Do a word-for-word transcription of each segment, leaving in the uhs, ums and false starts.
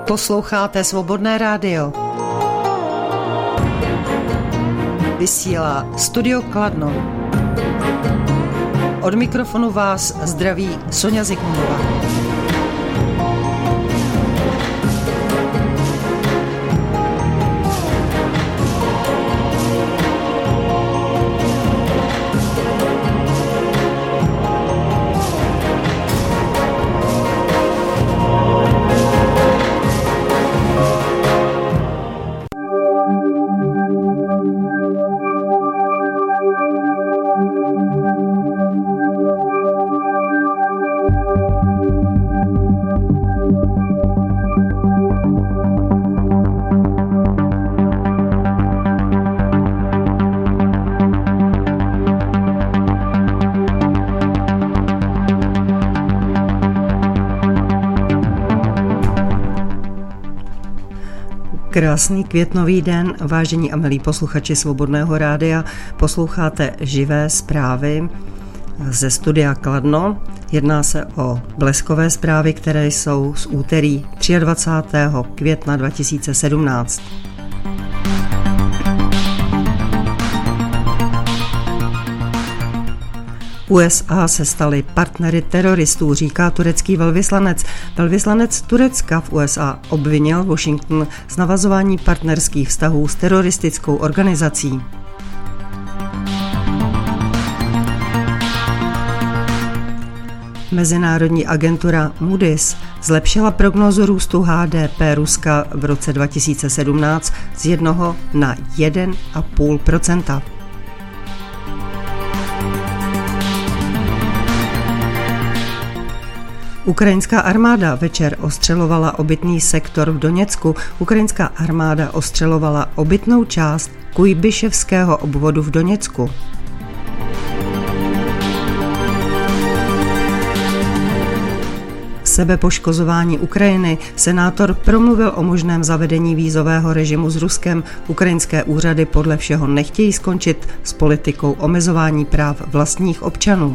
Posloucháte Svobodné rádio. Vysílá Studio Kladno. Od mikrofonu vás zdraví Soňa Zikmundová. Krásný květnový den, vážení a milí posluchači Svobodného rádia. Posloucháte živé zprávy ze studia Kladno. Jedná se o bleskové zprávy, které jsou z úterý dvacátého třetího května dva tisíce sedmnáct. U S A se staly partnery teroristů, říká turecký velvyslanec. Velvyslanec Turecka v U S A obvinil Washington z navazování partnerských vztahů s teroristickou organizací. Mezinárodní agentura Moody's zlepšila prognózu růstu H D P Ruska v roce dva tisíce sedmnáct z jednoho na jedna celá pět procenta. Ukrajinská armáda večer ostřelovala obytný sektor v Doněcku. Ukrajinská armáda ostřelovala obytnou část Kujbyševského obvodu v Doněcku. Sebepoškozování Ukrajiny. Senátor promluvil o možném zavedení vízového režimu s Ruskem. Ukrajinské úřady podle všeho nechtějí skončit s politikou omezování práv vlastních občanů.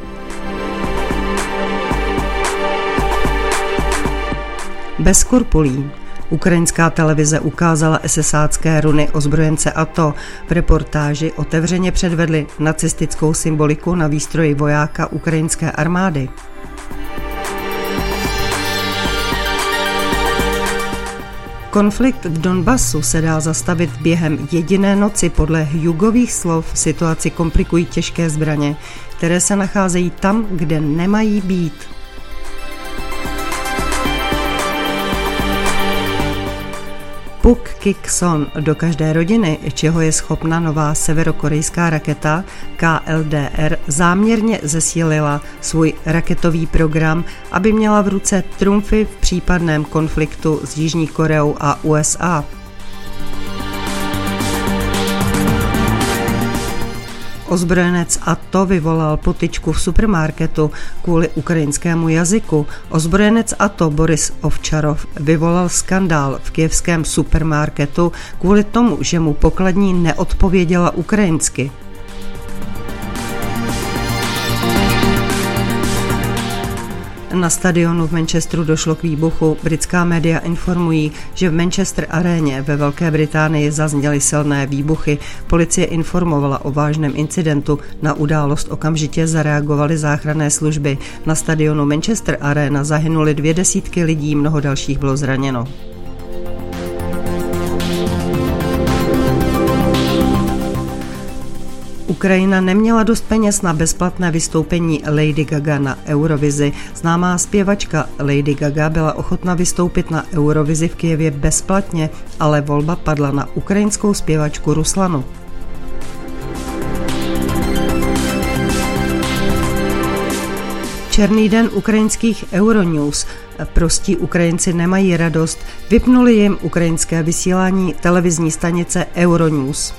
Bez skrupulí. Ukrajinská televize ukázala esesácké runy ozbrojence A T O. V reportáži otevřeně předvedli nacistickou symboliku na výstroji vojáka ukrajinské armády. Konflikt v Donbasu se dá zastavit během jediné noci. Podle Hugových slov situaci komplikují těžké zbraně, které se nacházejí tam, kde nemají být. Puk Kik-son do každé rodiny, čeho je schopna nová severokorejská raketa K L D R, záměrně zesílila svůj raketový program, aby měla v ruce trumfy v případném konfliktu s Jižní Koreou a U S A. Ozbrojenec A T O vyvolal potyčku v supermarketu kvůli ukrajinskému jazyku. Ozbrojenec A T O Boris Ovčarov vyvolal skandál v kyjevském supermarketu kvůli tomu, že mu pokladní neodpověděla ukrajinsky. Na stadionu v Manchesteru došlo k výbuchu. Britská média informují, že v Manchester aréně ve Velké Británii zazněly silné výbuchy. Policie informovala o vážném incidentu. Na událost okamžitě zareagovaly záchranné služby. Na stadionu Manchester Arena zahynuly dvě desítky lidí, mnoho dalších bylo zraněno. Ukrajina neměla dost peněz na bezplatné vystoupení Lady Gaga na Eurovizi. Známá zpěvačka Lady Gaga byla ochotna vystoupit na Eurovizi v Kyjevě bezplatně, ale volba padla na ukrajinskou zpěvačku Ruslanu. Černý den ukrajinských Euronews. Prostí Ukrajinci nemají radost. Vypnuli jim ukrajinské vysílání televizní stanice Euronews.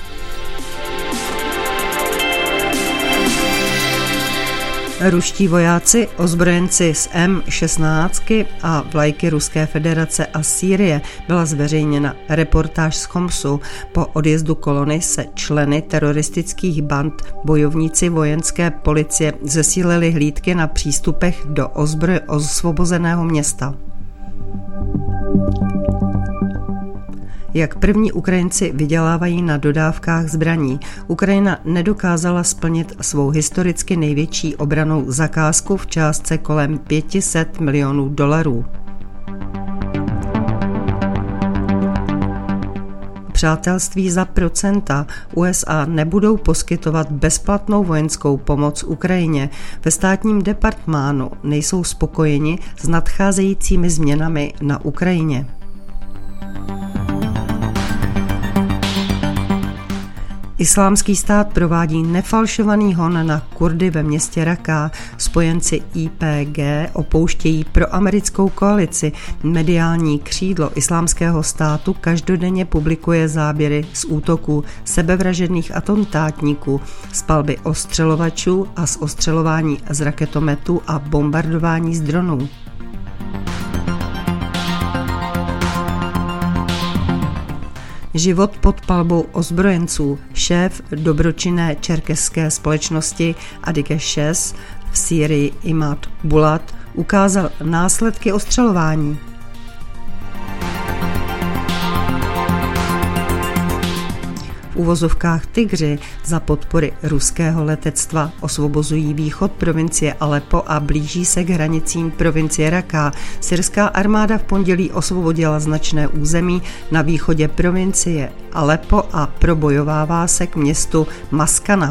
Ruští vojáci, ozbrojenci z M šestnáct a vlajky Ruské federace a Sýrie byla zveřejněna reportáž z Chomsu. Po odjezdu kolony se členy teroristických band bojovníci vojenské policie zesílili hlídky na přístupech do ozbroj osvobozeného města. Jak první Ukrajinci vydělávají na dodávkách zbraní. Ukrajina nedokázala splnit svou historicky největší obrannou zakázku v částce kolem pět set milionů dolarů. Přátelství za procenta. U S A nebudou poskytovat bezplatnou vojenskou pomoc Ukrajině. Ve státním departmánu nejsou spokojeni s nadcházejícími změnami na Ukrajině. Islámský stát provádí nefalšovaný hon na Kurdy ve městě Raká. Spojenci I P G opouštějí proamerickou koalici. Mediální křídlo Islámského státu každodenně publikuje záběry z útoků sebevražedných atentátníků, z palby ostřelovačů a z ostřelování z raketometů a bombardování z dronů. Život pod palbou ozbrojenců. Šéf dobročinné čerkeské společnosti Adike šest v Sýrii Imad Bulat ukázal následky ostřelování. V uvozovkách tygři za podpory ruského letectva osvobozují východ provincie Aleppo a blíží se k hranicím provincie Raká. Syrská armáda v pondělí osvobodila značné území na východě provincie Aleppo a probojovává se k městu Maskana.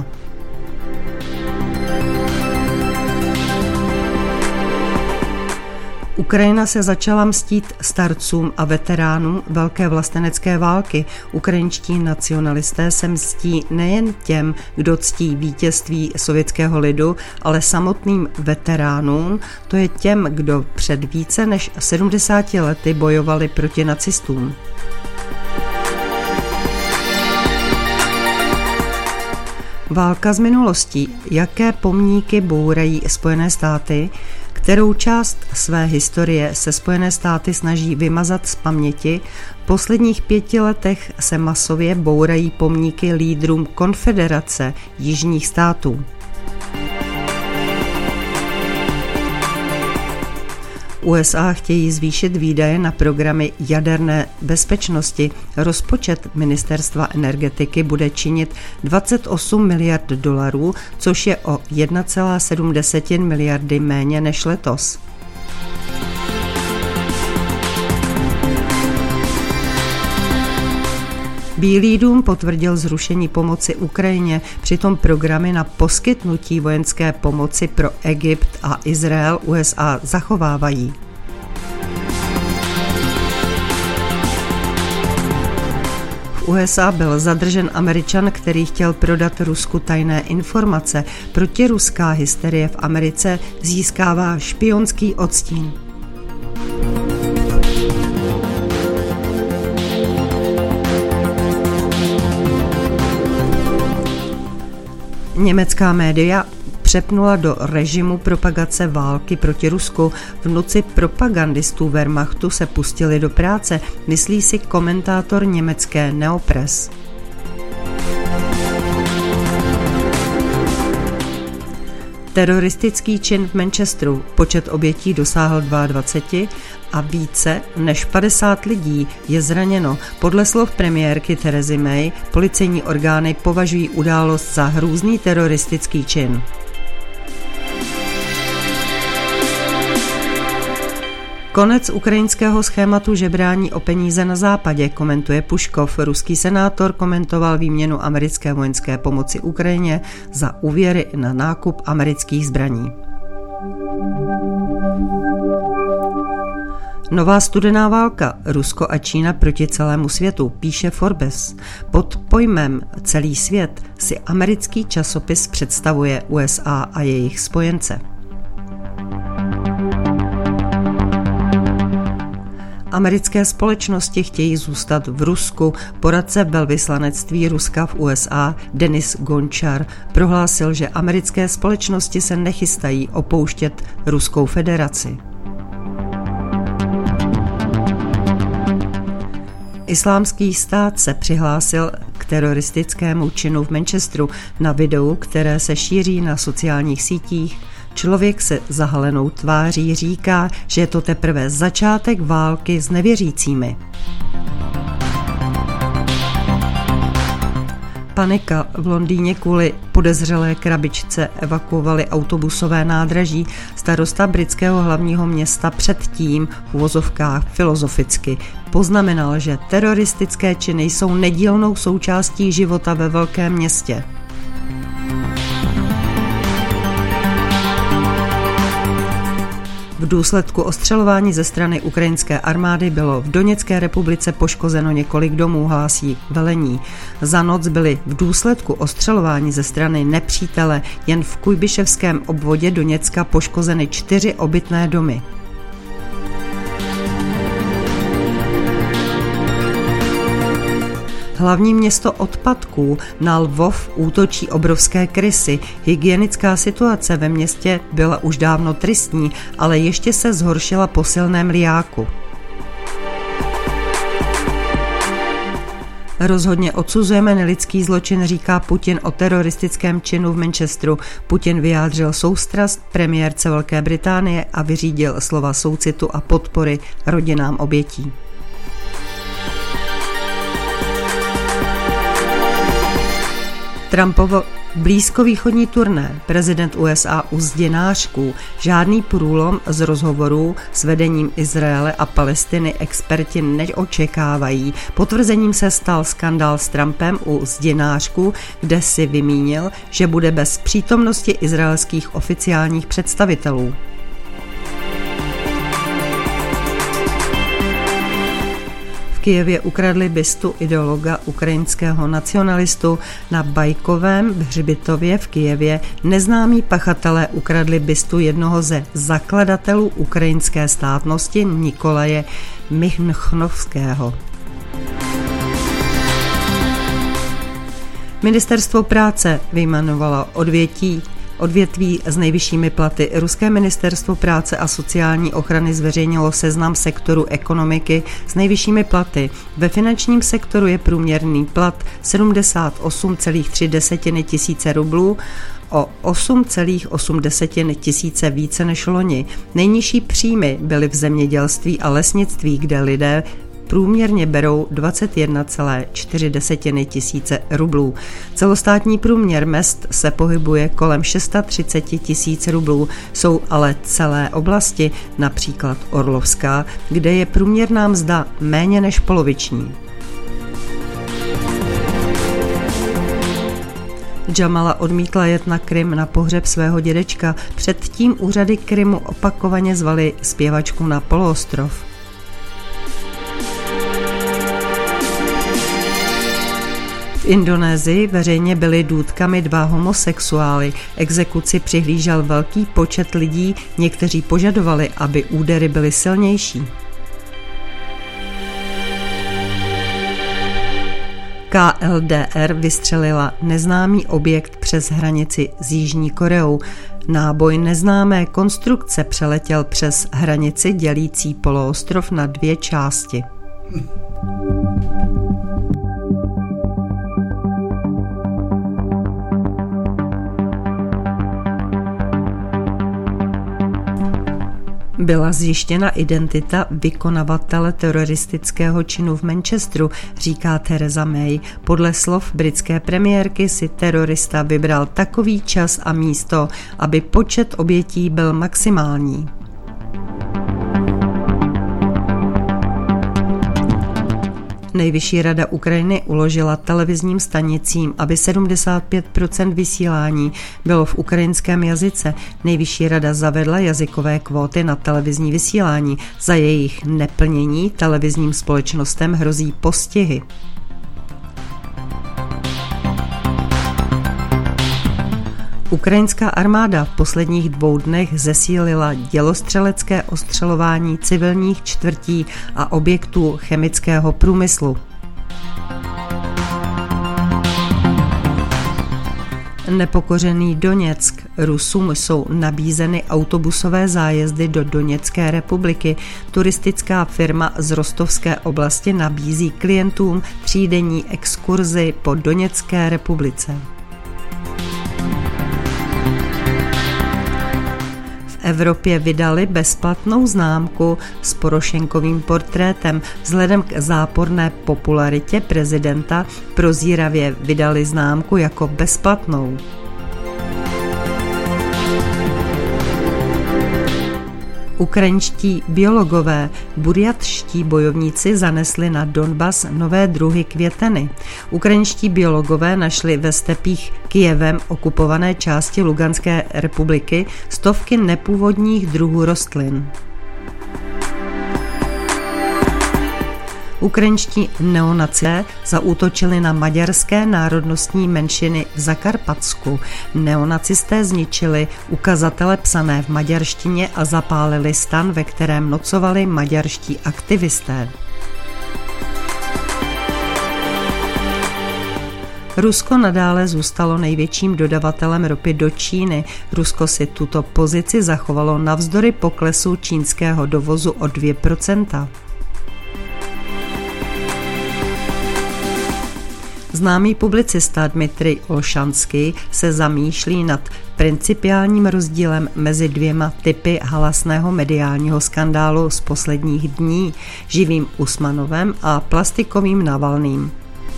Ukrajina se začala mstít starcům a veteránům velké vlastenecké války. Ukrajinští nacionalisté se mstí nejen těm, kdo ctí vítězství sovětského lidu, ale samotným veteránům, to je těm, kdo před více než sedmdesáti lety bojovali proti nacistům. Válka z minulostí. Jaké pomníky bourají Spojené státy? Kterou část své historie se Spojené státy snaží vymazat z paměti? V posledních pěti letech se masově bourají pomníky lídrům Konfederace jižních států. U S A chtějí zvýšit výdaje na programy jaderné bezpečnosti. Rozpočet Ministerstva energetiky bude činit dvacet osm miliard dolarů, což je o jedna celá sedm miliardy méně než letos. Bílý dům potvrdil zrušení pomoci Ukrajině, přitom programy na poskytnutí vojenské pomoci pro Egypt a Izrael U S A zachovávají. V U S A byl zadržen Američan, který chtěl prodat Rusku tajné informace. Protiruská hysterie v Americe získává špionský odstín. Německá média přepnula do režimu propagace války proti Rusku. V noci propagandistů Wehrmachtu se pustili do práce, myslí si komentátor německé Neopress. Teroristický čin v Manchesteru. Počet obětí dosáhl dvacet dva a více než padesát lidí je zraněno. Podle slov premiérky Terezy May policejní orgány považují událost za hrůzný teroristický čin. Konec ukrajinského schématu žebrání o peníze na západě, komentuje Puškov. Ruský senátor komentoval výměnu americké vojenské pomoci Ukrajině za úvěry na nákup amerických zbraní. Nová studená válka. Rusko a Čína proti celému světu, píše Forbes. Pod pojmem celý svět si americký časopis představuje U S A a jejich spojence. Americké společnosti chtějí zůstat v Rusku. Poradce velvyslanectví Ruska v U S A Denis Gončar prohlásil, že americké společnosti se nechystají opouštět Ruskou federaci. Islámský stát se přihlásil k teroristickému činu v Manchesteru. Na videu, které se šíří na sociálních sítích, člověk se zahalenou tváří říká, že je to teprve začátek války s nevěřícími. panika. V Londýně kvůli podezřelé krabičce evakuovali autobusové nádraží. Starosta britského hlavního města předtím v uvozovkách filozoficky poznamenal, že teroristické činy jsou nedílnou součástí života ve velkém městě. V důsledku ostřelování ze strany ukrajinské armády bylo v Doněcké republice poškozeno několik domů, hlásí velení. Za noc byly v důsledku ostřelování ze strany nepřítele jen v Kujbyševském obvodě Doněcka poškozeny čtyři obytné domy. Hlavní město odpadků, na Lvov útočí obrovské krysy. Hygienická situace ve městě byla už dávno tristní, ale ještě se zhoršila po silném lijáku. Rozhodně odsuzujeme nelidský zločin, říká Putin o teroristickém činu v Manchesteru. Putin vyjádřil soustrast premiérce Velké Británie a vyřídil slova soucitu a podpory rodinám obětí. Trumpovo blízkovýchodní turné, prezident U S A u zdi nářků, žádný průlom z rozhovorů s vedením Izraele a Palestiny experti neočekávají. Potvrzením se stal skandál s Trumpem u zdi nářků, kde si vymínil, že bude bez přítomnosti izraelských oficiálních představitelů. V Kyjevě ukradli bystu ideologa ukrajinského nacionalistu. Na Bajkovém hřbitově v Kyjevě neznámí pachatelé ukradli bystu jednoho ze zakladatelů ukrajinské státnosti Nikolaje Michnovského. Ministerstvo práce vyjmenovalo odvětí Odvětví s nejvyššími platy. Ruské ministerstvo práce a sociální ochrany zveřejnilo seznam sektoru ekonomiky s nejvyššími platy. Ve finančním sektoru je průměrný plat sedmdesát osm celá tři tisíce rublů, o osm celá osm tisíce více než loni. Nejnižší příjmy byly v zemědělství a lesnictví, kde lidé průměrně berou dvacet jedna celá čtyři tisíce rublů. Celostátní průměr mezd se pohybuje kolem třicet šest tisíc rublů. Jsou ale celé oblasti, například Orlovská, kde je průměrná mzda méně než poloviční. Jamala odmítla jet na Krym na pohřeb svého dědečka. Předtím úřady Krymu opakovaně zvaly zpěvačku na poloostrov. V Indonésii veřejně byli důtkami dva homosexuály. Exekuci přihlížel velký počet lidí, někteří požadovali, aby údery byly silnější. K L D R vystřelila neznámý objekt přes hranici s Jižní Koreou. Náboj neznámé konstrukce přeletěl přes hranici dělící poloostrov na dvě části. Byla zjištěna identita vykonavatele teroristického činu v Manchesteru, říká Theresa May. Podle slov britské premiérky si terorista vybral takový čas a místo, aby počet obětí byl maximální. Nejvyšší rada Ukrajiny uložila televizním stanicím, aby sedmdesát pět procent vysílání bylo v ukrajinském jazyce. Nejvyšší rada zavedla jazykové kvóty na televizní vysílání. Za jejich neplnění televizním společnostem hrozí postihy. Ukrajinská armáda v posledních dvou dnech zesílila dělostřelecké ostřelování civilních čtvrtí a objektů chemického průmyslu. Nepokořený Doněck. Rusům jsou nabízeny autobusové zájezdy do Doněcké republiky. Turistická firma z Rostovské oblasti nabízí klientům třídenní exkurzi po Doněcké republice. Evropě vydali bezplatnou známku s Porošenkovým portrétem. Vzhledem k záporné popularitě prezidenta prozíravě vydali známku jako bezplatnou. Ukrajinští biologové, burjatští bojovníci zanesli na Donbas nové druhy květeny. Ukrajinští biologové našli ve stepích Kyjevem okupované části Luganské republiky stovky nepůvodních druhů rostlin. Ukrajinští neonacisté zaútočili na maďarské národnostní menšiny v Zakarpatsku. Neonacisté zničili ukazatele psané v maďarštině a zapálili stan, ve kterém nocovali maďarští aktivisté. Rusko nadále zůstalo největším dodavatelem ropy do Číny. Rusko si tuto pozici zachovalo navzdory poklesu čínského dovozu o dvě procenta. Známý publicista Dmitrij Olšanský se zamýšlí nad principiálním rozdílem mezi dvěma typy halasného mediálního skandálu z posledních dní, živým Usmanovem a plastikovým Navalným.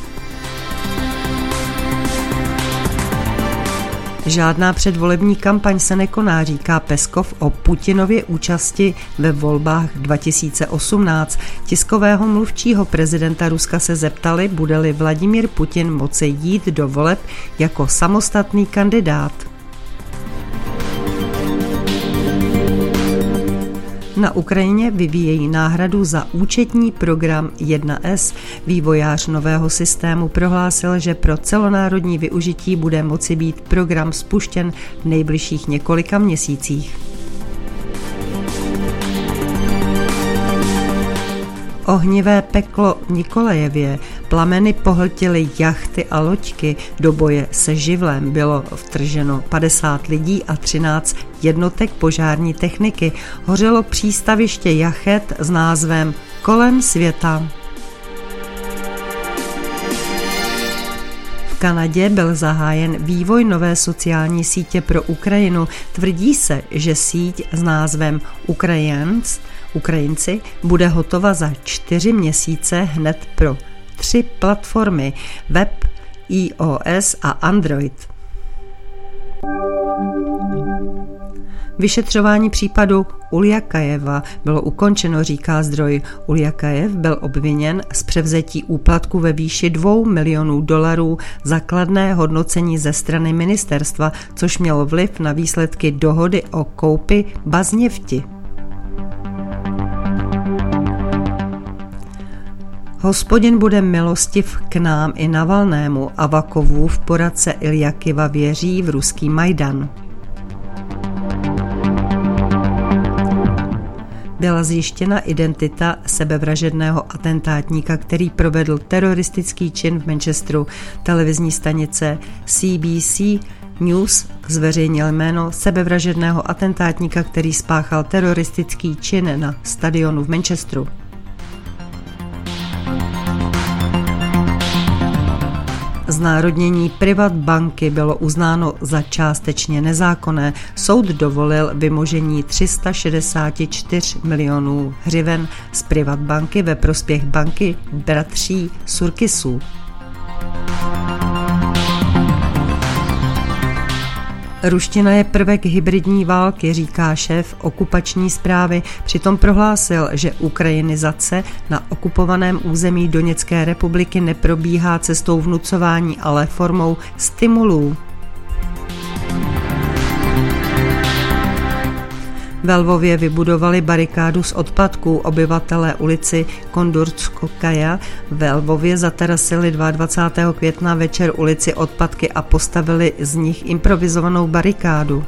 Žádná předvolební kampaň se nekoná, říká Peskov o Putinově účasti ve volbách dva tisíce osmnáct. Tiskového mluvčího prezidenta Ruska se zeptali, bude-li Vladimír Putin moci jít do voleb jako samostatný kandidát. Na Ukrajině vyvíjejí náhradu za účetní program jedna es. Vývojář nového systému prohlásil, že pro celonárodní využití bude moci být program spuštěn v nejbližších několika měsících. Ohnivé peklo v Nikolajevě, plameny pohltily jachty a loďky, do boje se živlem bylo vtrženo padesát lidí a třináct jednotek požární techniky. Hořelo přístaviště jachet s názvem Kolem světa. V Kanadě byl zahájen vývoj nové sociální sítě pro Ukrajinu. Tvrdí se, že síť s názvem Ukrajins Ukrajinci bude hotova za čtyři měsíce hned pro tři platformy web, iOS a Android. Vyšetřování případu Uljakajeva bylo ukončeno, říká zdroj. Uljakajev byl obviněn z převzetí úplatku ve výši dvou milionů dolarů za kladné hodnocení ze strany ministerstva, což mělo vliv na výsledky dohody o koupi Bazněfti. Hospodin bude milostiv k nám i Navalnému, Avakovův poradce Iljakiva věří v ruský Majdan. Byla zjištěna identita sebevražedného atentátníka, který provedl teroristický čin v Manchesteru. Televizní stanice C B C News zveřejnil jméno sebevražedného atentátníka, který spáchal teroristický čin na stadionu v Manchesteru. Znárodnění Privatbanky bylo uznáno za částečně nezákonné. Soud dovolil vymožení tři sta šedesát čtyři milionů hřiven z Privatbanky ve prospěch banky bratří Surkisů. Ruština je prvek hybridní války, říká šéf okupační správy. Přitom prohlásil, že ukrajinizace na okupovaném území Doněcké republiky neprobíhá cestou vnucování, ale formou stimulů. Ve Lvově vybudovali barikádu z odpadků. Obyvatelé ulici Kondurskokaja ve Lvově zaterasili dvacátého druhého května večer ulici Odpadky a postavili z nich improvizovanou barikádu.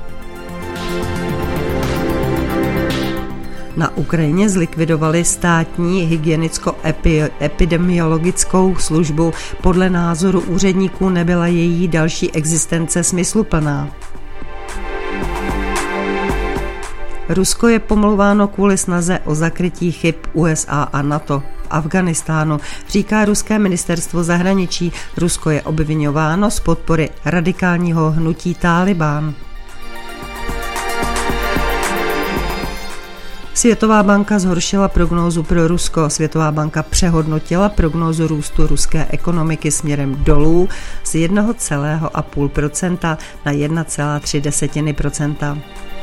Na Ukrajině zlikvidovali státní hygienicko-epidemiologickou službu. Podle názoru úředníků nebyla její další existence smysluplná. Rusko je pomlouváno kvůli snaze o zakrytí chyb U S A a NATO v Afghánistánu, říká ruské ministerstvo zahraničí. Rusko je obviňováno z podpory radikálního hnutí Tálibán. Světová banka zhoršila prognózu pro Rusko. Světová banka přehodnotila prognózu růstu ruské ekonomiky směrem dolů z jedna celá pět procenta na jedna celá tři procenta.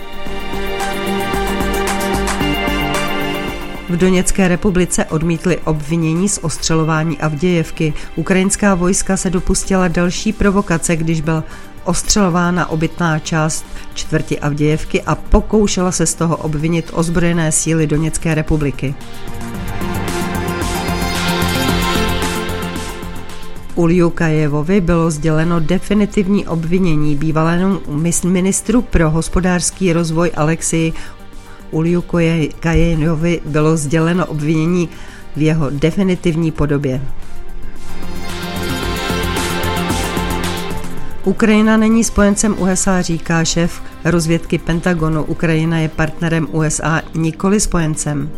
V Doněcké republice odmítli obvinění z ostřelování Avdějevky. Ukrajinská vojska se dopustila další provokace, když byla ostřelována obytná část čtvrti Avdějevky a pokoušela se z toho obvinit ozbrojené síly Doněcké republiky. Uljukajevovi bylo sděleno definitivní obvinění. Bývalému ministru pro hospodářský rozvoj Alexeji Uljukajevovi bylo sděleno obvinění v jeho definitivní podobě. Ukrajina není spojencem U S A, říká šéf rozvědky Pentagonu. Ukrajina je partnerem U S A, nikoli spojencem.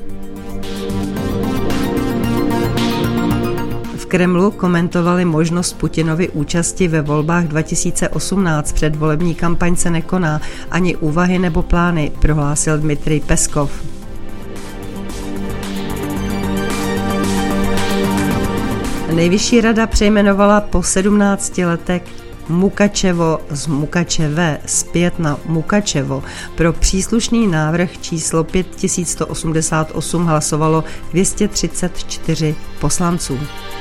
V Kremlu komentovali možnost Putinovy účasti ve volbách dva tisíce osmnáct. Předvolební kampaň se nekoná, ani úvahy nebo plány, prohlásil Dmitrij Peskov. Nejvyšší rada přejmenovala po sedmnácti letech Mukačevo z Mukačeve zpět na Mukačevo. Pro příslušný návrh číslo pět tisíc sto osmdesát osm hlasovalo dvě stě třicet čtyři poslanců.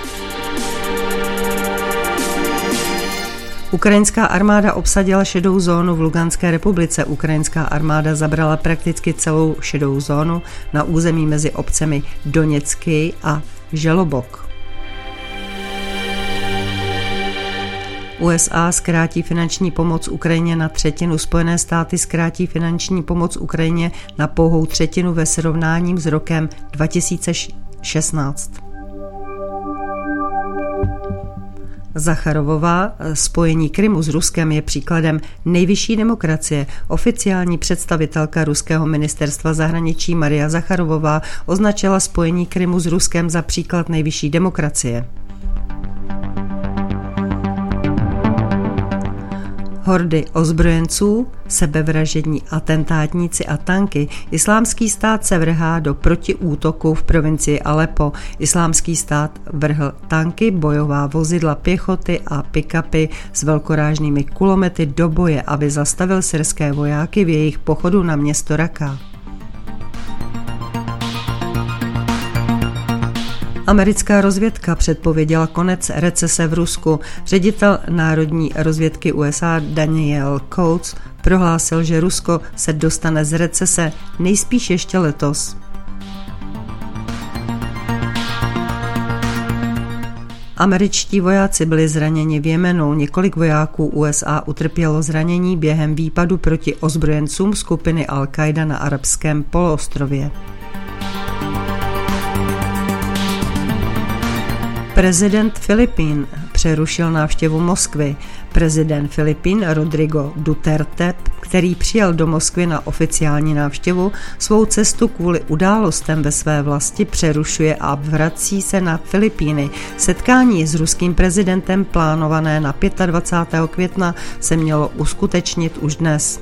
Ukrajinská armáda obsadila šedou zónu v Luganské republice. Ukrajinská armáda zabrala prakticky celou šedou zónu na území mezi obcemi Doněcký a Želobok. U S A zkrátí finanční pomoc Ukrajině na třetinu, Spojené státy zkrátí finanční pomoc Ukrajině na pouhou třetinu ve srovnání s rokem dva tisíce šestnáct. Zacharovová spojení Krymu s Ruskem je příkladem nejvyšší demokracie. Oficiální představitelka ruského ministerstva zahraničí Maria Zacharovová označila spojení Krymu s Ruskem za příklad nejvyšší demokracie. Hordy ozbrojenců, sebevražední atentátníci a tanky. Islámský stát se vrhá do protiútoku v provincii Aleppo. Islámský stát vrhl tanky, bojová vozidla pěchoty a pick-upy s velkorážnými kulomety do boje, aby zastavil syrské vojáky v jejich pochodu na město Raka. Americká rozvědka předpověděla konec recese v Rusku. Ředitel národní rozvědky U S A Daniel Coats prohlásil, že Rusko se dostane z recese nejspíš ještě letos. Američtí vojáci byli zraněni v Jemenu. Několik vojáků U S A utrpělo zranění během výpadu proti ozbrojencům skupiny Al-Qaida na arabském poloostrově. Prezident Filipín přerušil návštěvu Moskvy. Prezident Filipín Rodrigo Duterte, který přijel do Moskvy na oficiální návštěvu, svou cestu kvůli událostem ve své vlasti přerušuje a vrací se na Filipíny. Setkání s ruským prezidentem plánované na dvacátého pátého května se mělo uskutečnit už dnes.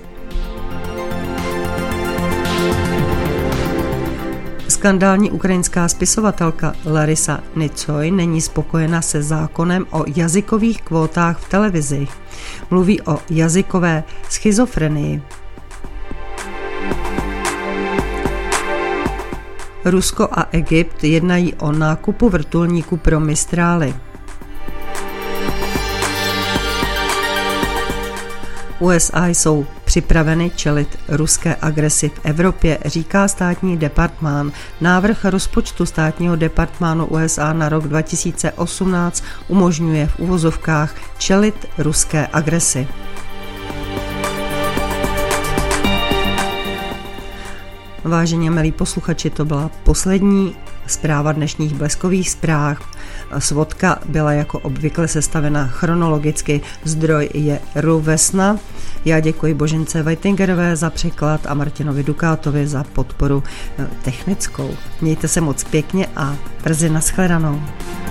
Skandální ukrajinská spisovatelka Larisa Nicoj není spokojena se zákonem o jazykových kvótách v televizi. Mluví o jazykové schizofrenii. Rusko a Egypt jednají o nákupu vrtulníků pro Mistrály. U S A jsou připraveny čelit ruské agresi v Evropě, říká státní departmán. Návrh rozpočtu státního departmánu U S A na rok dva tisíce osmnáct umožňuje v uvozovkách čelit ruské agresi. Vážení a milí posluchači, to byla poslední zpráva dnešních Bleskových zpráv. Svodka byla jako obvykle sestavena chronologicky, zdroj je RuVesna. Já děkuji Božence Vajtingerové za překlad a Martinovi Dukátovi za podporu technickou. Mějte se moc pěkně a brzy nashledanou.